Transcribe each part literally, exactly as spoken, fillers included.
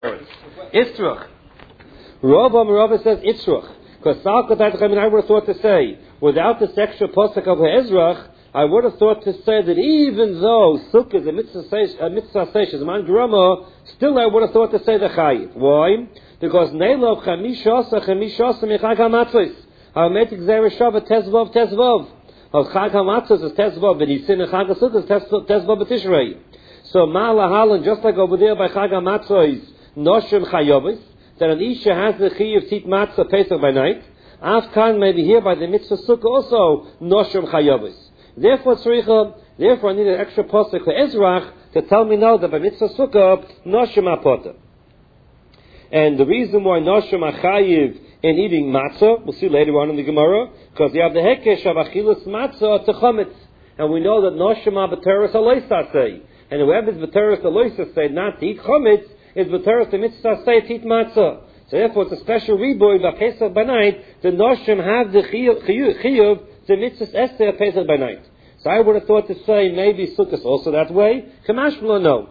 Itzruch. Rava Rava says Itzruch. Because I mean, I would have thought to say, without this extra posuk of Ezrach, I would have thought to say that even though Sukkah is a mitzvah, a mitzvah seish, is a man grama, still I would have thought to say the chayiv. Why? Because Neilov chamishasa chamishasa michag hamatzos. Ha'ametik zeh reshava tezvav tezvav. Of chag hamatzos is tezvav, but he's in a chag hasukkah is tezvav b'tishrei. So ma'alahalan, just like over there by chag hamatzos, noshim chayavis, that an isha has the chiyuv tit matzah pesach by night. Afkan maybe here by the mitzvah sukkah also noshim chayavis. Therefore, tzricha, therefore I need an extra posuk for Ezrach to tell me now that by mitzvah sukkah noshim apota. And the reason why noshim achayiv in eating matzah, we'll see later on in the Gemara, because you have the hekesh of achilus matzah to chametz, and we know that noshim abateris aloisasei, and whoever is bateris aloisasei not to eat chametz is bateris the mitzvah say to eat matzah. So therefore, it's a special reboy by Pesach by night. The noshim have the chiyuv the mitzvah esther Pesach by night. So I would have thought to say maybe Sukkot also that way. Kamashmala, no.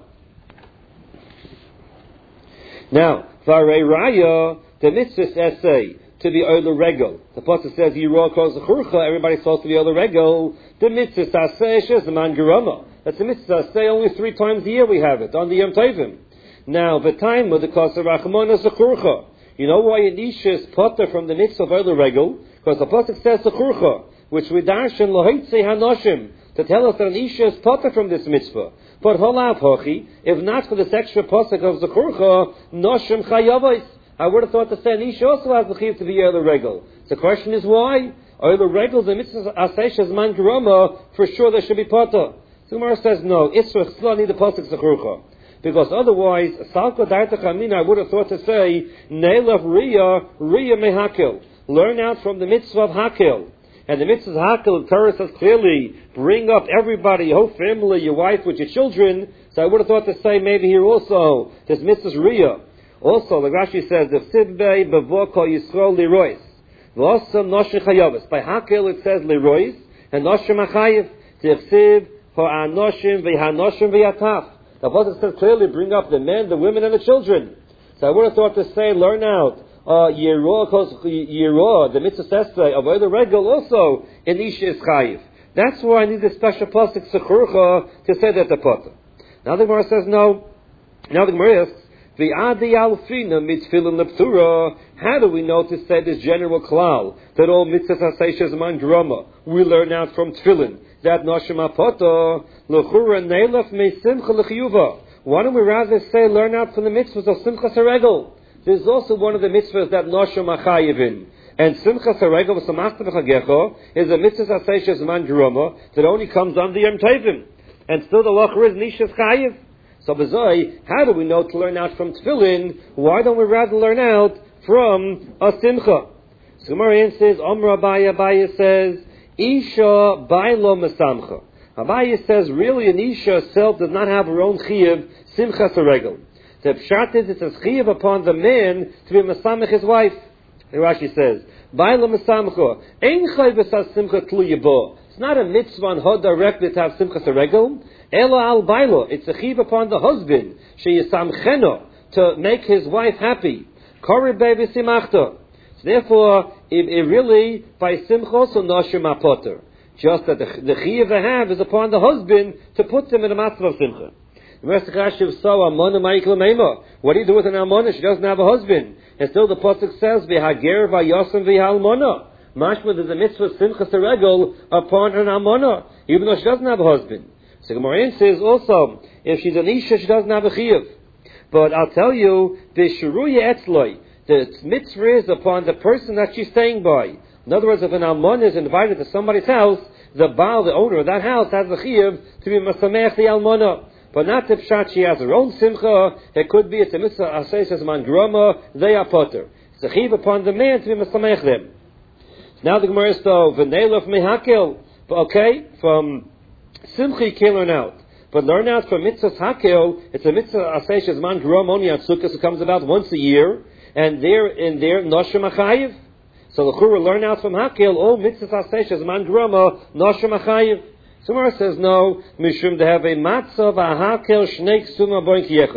Now, Varei Raya, the mitzvah essay to be Ola Regel. The pasuk says Yirah calls the Churcha. Everybody's supposed to be Ola Regel. The mitzvah essay is the man gerama. That's the mitzvah essay. Only three times a year we have it on the Yom Tovim. Now, the time with the cost of Rachmana is the Churcha. You know why an isha is potter from the mitzvah of Ola Regel? Because the pasuk says the Churcha, which we darshan lohitzei hanoshim, to tell us that an isha is potter from this mitzvah. But holav hochi, if not for this extra pasuk of Zekurcha, noshim chayavos, I would have thought to say an isha also has the chiv to be Ola Regel. The question is why? Ola Regel, the mitzvah aseish man gerama, for sure there should be potter. So Gemara says no, Itzrach still need the pasuk Zekurcha. Because otherwise, Salko Daita Chamina, I would have thought to say, Neilaf Riyah, Riyah Mehakil. Learn out from the mitzvah of Hakil. And the mitzvah of Hakil, the Torah says clearly, bring up everybody, your whole family, your wife with your children. So I would have thought to say maybe here also, this mitzvah Riyah. Also, like Rashi says, the Sivbei Bevoko Yisrael Lerois. V'osam Noshim Chayavis. By Hakil it says Lerois, and Noshim Achayiv. T'chsiv, Ha'anoshim, V'hanoshim, V'yataf. The pasuk says clearly, bring up the men, the women, and the children. So I would have thought to say, learn out uh, Yirah, the mitzvah sestay of Ola Regel also in Isha is chayiv. That's why I need the special pasuk Zekurcha to say that the potter. Now the Gemara says no. Now the Gemara asks, V'adi alfina mitzvah leptura. How do we know to say this general klal that all mitzvahs aseish man drama we learn out from tefillin? That noshim apota lechura neilaf me simcha lechiyuva. Why don't we rather say learn out from the mitzvahs of simcha saregel? There's also one of the mitzvahs that noshim achayivin, and simcha saregel v'samachta b'chagecha is a mitzvah aseish man drama that only comes on the Yom Tovim, and still the lachur is nishas chayiv. So b'zoi, how do we know to learn out from tefillin? Why don't we rather learn out from a simcha? So Gemara says, Omra Abaya, Abaya says, Isha bailo mesamcha. Abaya says, really an Isha herself does not have her own chiyuv, simcha saregel. The pshat is, it's a chiyuv upon the man to be mesamach his wife. And Rashi says, bailo mesamcha, ein chayv esas simcha tluyabo. It's not a mitzvah on her directly to have simcha saregel. Ela al bailo, it's a chiyuv upon the husband, sheyisamcheno, to make his wife happy. Kori bevi simachta. Therefore, it, it really, by simcha, so noshim apoter. Just that the, the chiyuv they have is upon the husband to put them in a matzah of simcha. What do you do with an almona? She doesn't have a husband. And still the pasuk says, v'hager v'yosem v'halmona. Mashma, there's a mitzvah simcha seregel upon an almona, even though she doesn't have a husband. So Gemara says also, if she's an isha, she doesn't have a chiyuv. But I'll tell you, v'shuruya etzloi, the mitzvah is upon the person that she's staying by. In other words, if an almon is invited to somebody's house, the baal, the owner of that house, has the chiyuv to be masamech the almona. But not if pshat she has her own simcha. It could be it's a mitzvah asay says man grama, they are potter. It's a chiyuv upon the man to be masamech them. Now the Gemara is though v'neilaf mehakel. Okay, from simcha you can't learn out. But learn out from mitzvahs hakel. It's a mitzvah asay says man grama only on sukkah. It comes about once a year. And there, in there, noshim achayiv. So the chura learn out from Hakil, all mitzvahs aseish man grama, noshim achayiv. Somewhere says no, mishum to have a matzah v'Hakil shnei ksuma boink yechad.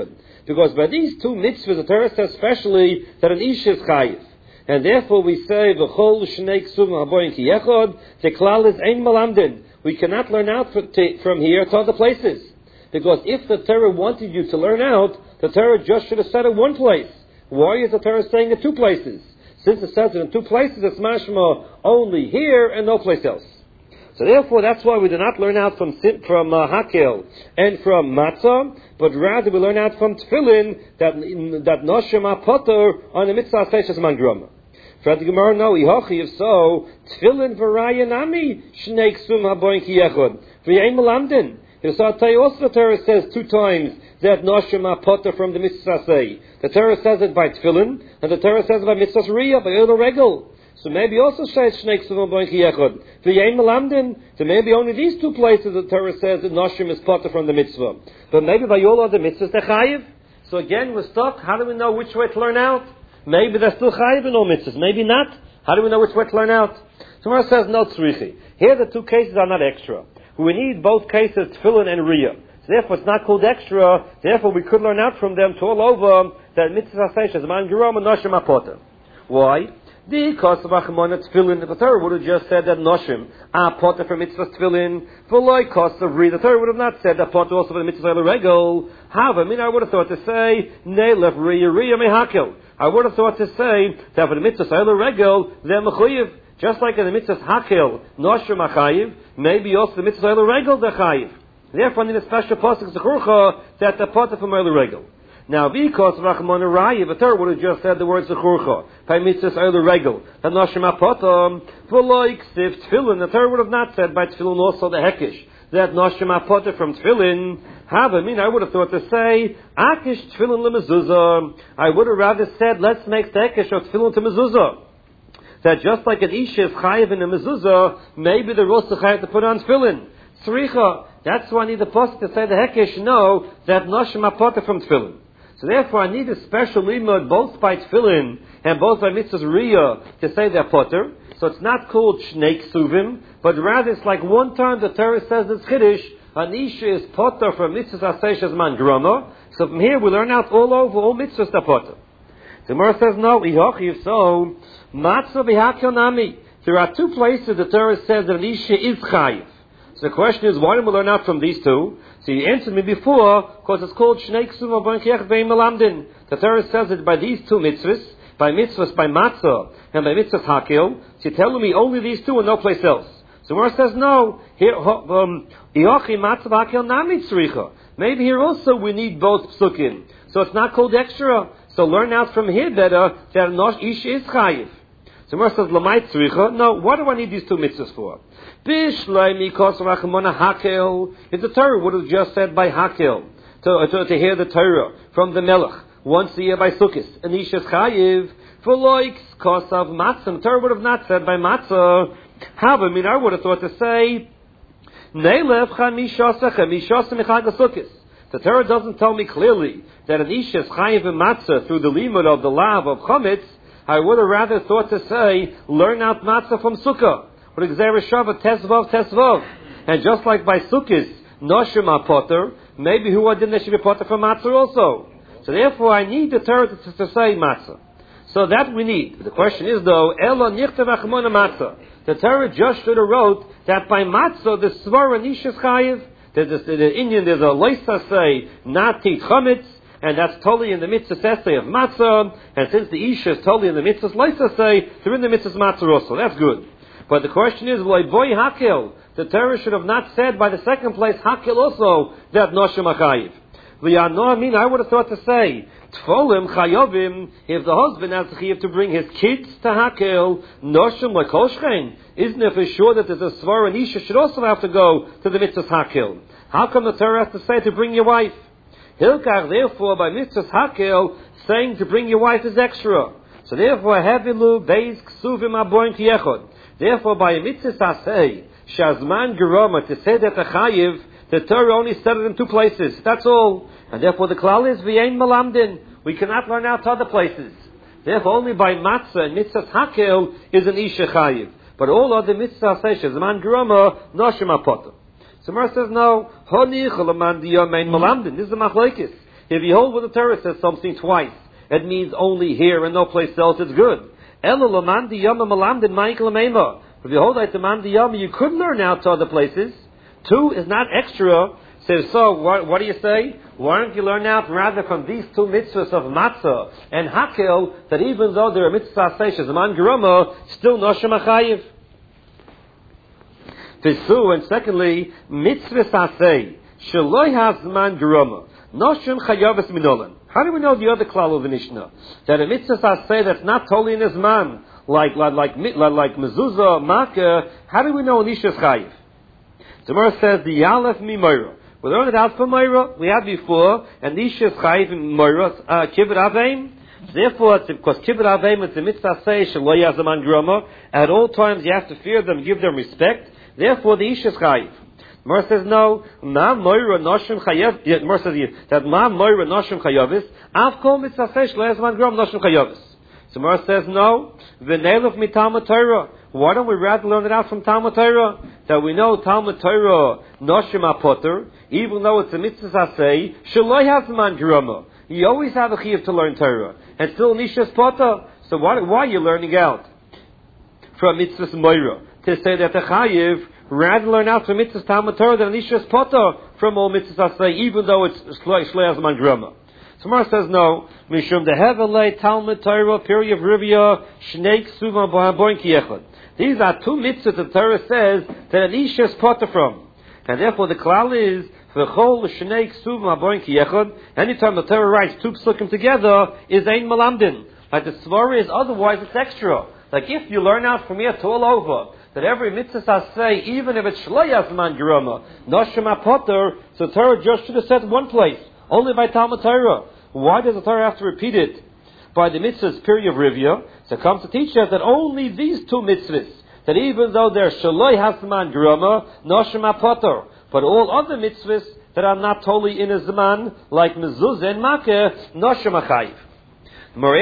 Because by these two mitzvahs, the Torah says especially that an ish is chayiv. And therefore we say, V'chol shnei ksuvim haboyin ki yechod, the klal is ein malamdin. We cannot learn out from here to other places. Because if the Torah wanted you to learn out, the Torah just should have said it one place. Why is the Torah saying it two places? Since it says it in two places, it's mashma only here and no place else. So therefore, that's why we do not learn out from from uh, hakel and from matzah, but rather we learn out from tefillin that that noshem apoter on the mitzvah seishes man groma. For the Gemara, no, ihochi, if so, tefillin v'raya nami shnei ksum haboyin ki yechod v'yein melamdin. So I'll tell you also the Torah says two times that noshem apoter from the mitzvah say. The Torah says it by tefillin, and the Torah says it by mitzvah riyah, by oil regel. So maybe also says Shnei Ksuvim Boin Ki Yechod. V'yein Melamdin. So maybe only these two places the Torah says that Noshim is potter from the mitzvah. But maybe by all other mitzvahs they're chayiv. So again we're stuck. How do we know which way to learn out? Maybe they're still chayiv in all mitzvahs. Maybe not. How do we know which way to learn out? So Gemara says no tzrichi. Here the two cases are not extra. We need both cases, tefillin and riyah. So therefore it's not called extra. Therefore we could learn out from them to all over that mitzvah says man gerom and Noshim apotter. Why? Because of Achimon tefillin, the Torah would have just said that Noshim are potter for mitzvah tefillin. For like cost of re, the Torah would have not said that potter also for the mitzvah regel. However, I mean, I would have thought to say neilef riya riya mehakel. I would have thought to say that for the mitzvah regel they're mechuyev, just like in the mitzvah hakel Noshim achayiv. Maybe also the mitzvah regel they're chayiv. Therefore, I need a special pasuk zechurcha that the potter from regel. Now, because Rachman Raya, the Torah would have just said the word Zechurcha, by mitzvahs oil regel, and Noshim apotam, for like Siv Tefillin, the Torah would have not said by Tefillin also the Hekish, that Noshim apotam from Tefillin. Have I mean, I would have thought to say, Akish Tefillin lemezuzah. I would have rather said, let's make the Hekish of Tefillin to mezuzah. That just like an Isha is chayiv in a mezuzah, maybe the Rosh chayiv to put on Tefillin. Tzricha. That's why I need the pasuk to say the Hekish know that Noshim apotam from Tefillin. So therefore, I need a special limud both by tefillin and both by mitzvahs riyah to say they're potter. So it's not called shnei ksuvim, but rather it's like one time the Torah says it's chiddush, an isha is potter for mitzvahs aseish man grama. So from here we learn out all over all mitzvahs are potter. The Gemara says no, ihochi, so matzah v'hakel nami. There are two places the Torah says that an isha is chayiv. So the question is, why don't we learn out from these two? So you answered me before, because it's called Shnei Ksuvim Boin Ki Yechod V'yein Melamdin. The Torah says it by these two mitzvahs, by mitzvahs by matzah and by mitzvahs hakil. So you're telling me only these two and no place else. So Gemara says no. Here, um, matzah hakil nami tzricha. Maybe here also we need both psukim. So it's not called extra. So learn out from here better that Nosh Ish is chayiv. So Gemara says lamai tzricha. No, what do I need these two mitzvahs for? Bishlei mikos rachmona hakel. If the Torah would have just said by hakel to, to, to hear the Torah from the Melech once a year by Sukkot, Anishas chayiv for loiks kosav matzah. The Torah would have not said by matzah. However, I mean, I would have thought to say neilef chamishasa chamishasa mechag Sukkot. The Torah doesn't tell me clearly that Anishas chayiv and matzah through the limud of the lav of chametz. I would have rather thought to say learn out matzah from Sukkah. But Tesvav, Tesvav. And just like by Sukkot, Noshim apoter, maybe who didn't they should be potter from matzah also. So therefore I need the Torah to, to, to say matzah. So that we need. The question is though, Elo nichtav achmona matzah. The Torah just should have wrote that by matzah the svara nishas chayiv. There's a, the, the Indian, there's a loisa say, nati chametz, and that's totally in the mitzvah say of matzah. And since the isha is totally in the mitzvah loisa say, they're in the mitzvah matzah also. That's good. But the question is, boy hakel. The Torah should have not said by the second place hakel also that noshim achayiv. V'yano, I mean, I would have thought to say tfolim chayovim. If the husband has to to bring his kids to hakel noshim lekoshchein, isn't it for sure that there's a svar and isha should also have to go to the mitzvah hakel? How come the Torah has to say to bring your wife? Hilkach, therefore, by mitzvah hakel, saying to bring your wife is extra. So therefore, hevilu beis ksuvim aboin ki yechod. Therefore, by a mitzvah say, shazman geroma, to say that the chayiv, the Torah only said it in two places. That's all. And therefore the klal is v'yein melamdin. We cannot learn out to other places. Therefore only by matzah and mitzvah hakel is an isha chayiv. But all other mitzvah say, shazman geroma, noshim apotem. So Mar says no, honi chalaman diyamein melamdin. This is a machlekes. If you hold when the Torah says something twice, it means only here and no place else it's good. If you hold like the man diyama, you could learn out to other places. Two is not extra. So, so what, what do you say? Why don't you learn out rather from these two mitzvahs of matzah and hakel, that even though there are mitzvahs seishes, man gerama, still noshem achayiv. And secondly, mitzvah sasei, shaloi has man gerama, noshem chayavis minolan. How do we know the other klal of the Mishnah? That a mitzvah sasei that's not totally in his man, like, like, like, like, like mezuzah, makkah, how do we know nisha's chayiv? The Gemara says, the yalef mi moira. We learned it out from moira, we had before, and nisha's chayiv in moira, uh, kibbut aveim. Therefore, it's, because kibbut aveim is the mitzvah sasei, shaloi has man gerama, at all times you have to fear them, give them respect. Therefore, the ish is chayiv. Mer says no. Ma moira noshim chayav. Mer says that ma moira noshim chayavis. Av kol mitzvah sesh lo yazman gram noshim chayavis. So Mer says no. V'neiluf mi Talmud Torah. Why don't we rather learn it out from Talmud Torah? That we know Talmud Torah noshim apoter, even though it's a mitzvah say shelo yazman grama. You always have a chiyuv to learn Torah, and still nishas poter. So why why are you learning out from mitzvah moira? To say that the chayiv rather learn out from mitzvahs Talmud Torah than Nishas Potter from all mitzvahs say, even though it's Shleaz Man Grama. So Mar says no. Mishum the Hevelei Talmud Torah Piri of Rivia Shnei Ksuva Boin Kiechad. These are two mitzvahs the Torah says that Nishas Potter from, and therefore the klal is V'chol Shnei Ksuva Boin Kiechad. Anytime the Torah writes two psukim together is Ein Malamdin. Like the Svara is otherwise it's extra. Like if you learn out from here to all over that every mitzvah say, even if it's shloyas man gerama, noshem apoter, so Torah just should have said one place, only by Talmud Torah. Why does the Torah have to repeat it by the mitzvahs period of Rivya? So it comes to teach us that only these two mitzvahs, that even though they're shloyas man gerama, noshem apoter, but all other mitzvahs that are not totally in a zman, like mezuzah and makkah, noshem achayiv.